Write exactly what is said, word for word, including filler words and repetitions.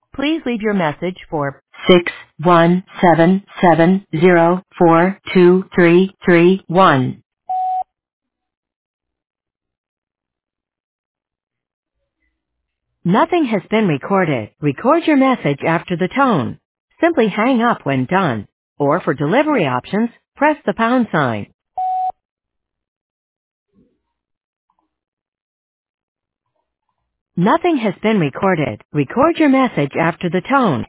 Please leave your message for six one seven seven zero four two three three one. Nothing has been recorded. Record your message after the tone. Simply hang up when done. Or for delivery options, press the pound sign. Nothing has been recorded. Record your message after the tone.